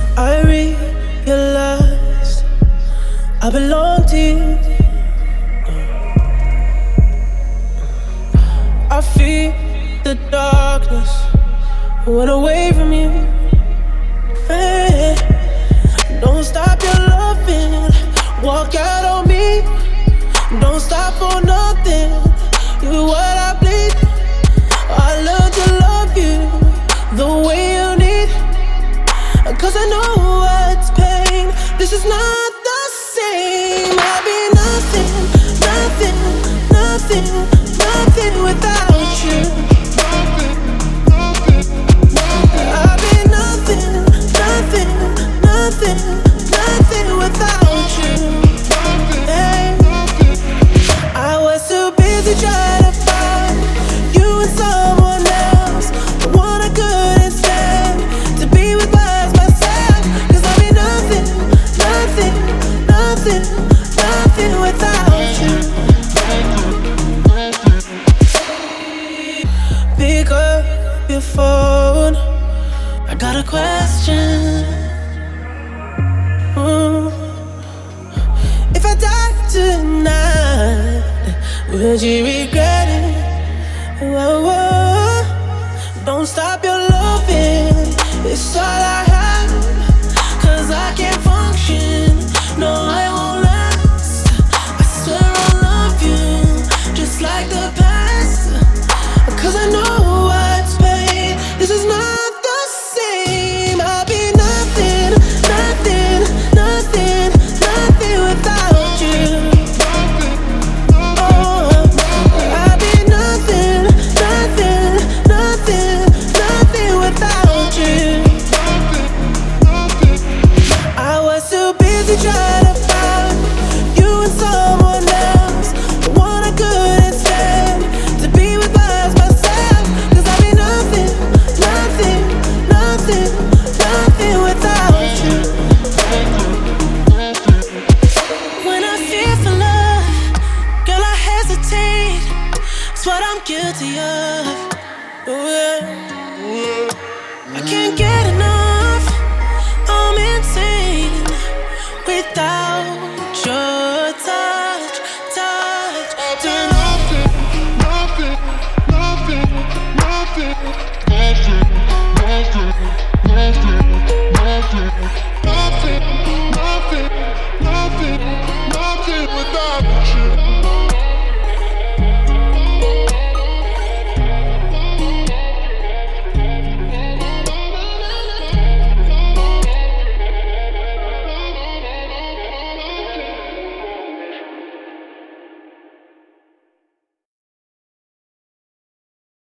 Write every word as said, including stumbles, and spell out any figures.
I realized I belong to you. I feel the darkness went away from you. Hey, don't stop your loving, walk out on me. Don't stop for nothing, you're what I bleed. I learned to love you the way you need, cause I know what's pain. This is not the same. I'll be nothing, nothing, nothing, nothing without you. I'll be nothing, nothing, nothing, nothing without you. Hey. I was too busy trying to find you and someone else, the one I couldn't stand to be with by myself. Cause I'll be nothing, nothing, nothing, nothing without you. Pick up your phone, I got a question. Mm. If I die tonight, would you regret it? Whoa, whoa. Don't stop your loving, it's all I have. Cause I can't function, no I won't last. I swear I love you, just like the past. Cause I know what's pain, this is not the same. I'll be nothing, nothing, nothing, nothing without you. Try to find you and someone else, the one I couldn't stand to be with by myself. Cause I'll be nothing, nothing, nothing, nothing without you. When I fear for love, girl, I hesitate. It's what I'm guilty of. Oh, yeah. I can't get enough.